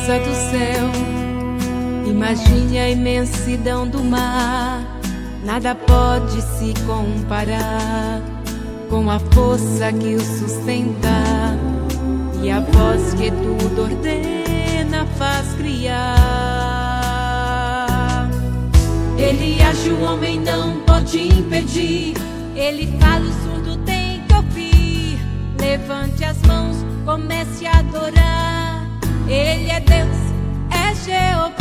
grandeza do céu, imagine a imensidão do mar. Nada pode se comparar com a força que o sustenta e a voz que tudo ordena faz criar. Ele age, o homem não pode impedir. Ele fala, o surdo tem que ouvir. Levante as mãos, comece a adorar. Ele é Deus, é Jeová.